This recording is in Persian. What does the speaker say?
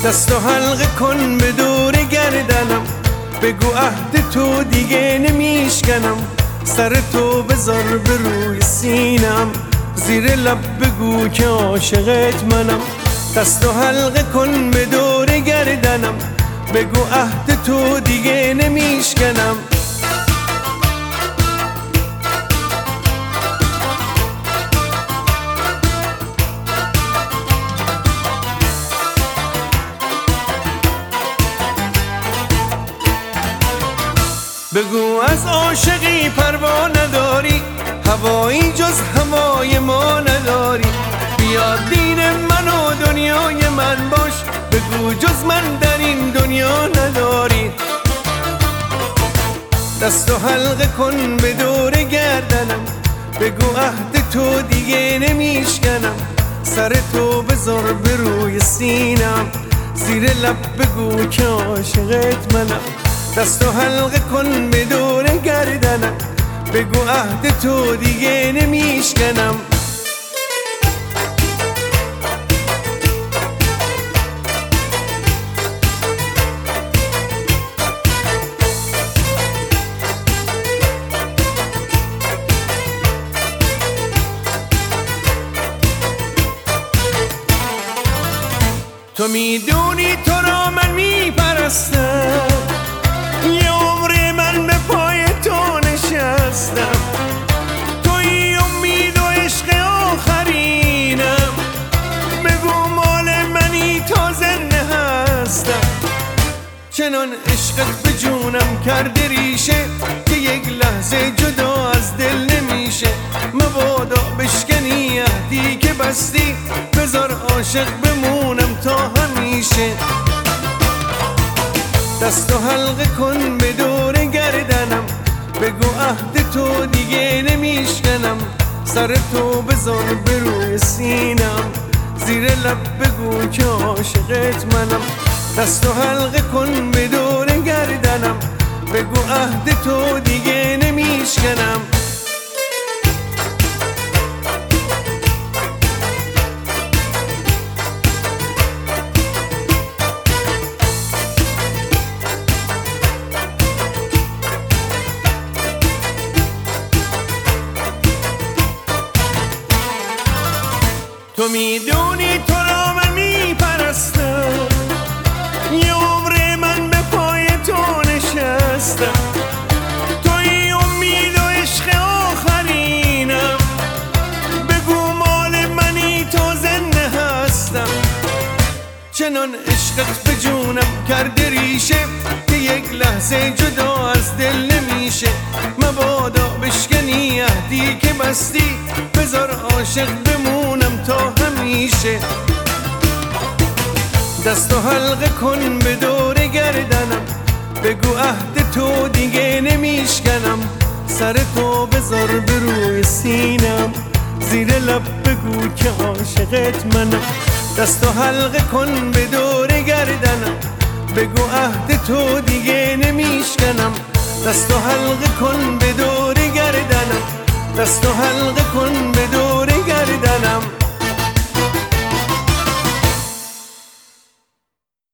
دست و حلقه کن به دور گردنم، بگو عهد تو دیگه نمیشکنم، سر تو بذار به روی سینم، زیر لب بگو که عاشقت منم. دست و حلقه کن به دور گردنم، بگو عهد تو دیگه نمیشکنم. بگو از عاشقی پروا نداری، هوایی جز هوای ما نداری، بیا دین من و دنیای من باش، بگو جز من در این دنیا نداری. دست و حلقه کن به دور گردنم، بگو عهد تو دیگه نمیشکنم، سر تو بذار به روی سینم، زیر لب بگو که عاشقت منم. دست و حلقه کن به دور گردنم، بگو عهد تو دیگه نمیشکنم. تو میدونی تو را من میپرستم، یه عمر من به پای تو نشستم، توی امید و عشق آخرینم، بگو مال منی تا زنده هستم. چنان عشقت به جونم کرده ریشه که یک لحظه جدا از دل نمیشه، مبادا بشکنی عهدی که بستی، بذار عاشق بمونم تا همیشه. دست و حلقه کن به دور گردنم، بگو عهد تو دیگه نمیشکنم، سر تو بذار به روی سینم، زیر لب بگو که عاشقت منم. دست و حلقه کن به دور گردنم، بگو عهد تو دیگه نمیشکنم. تو میدونی تو را من میپرستم، یه عمر من به پای تو نشستم، توی امید و عشق آخرینم، بگو مال منی تا زنده هستم. چنان عشقت به جونم کرده ریشه که یک لحظه جدا از دل نمیشه، مبادا بشکنی عهدی که بستی، بذار عاشق بمونم تا همیشه. دست و حلقه کن به دور گردنم، بگو عهد تو دیگه نمیشکنم، سر تو بذار به روی سینم، زیر لب بگو که عاشقت منم. دست و حلقه کن به دور گردنم، بگو عهد تو دیگه نمیشکنم. دست و حلقه کن به دور گردنم، دست و حلقه کن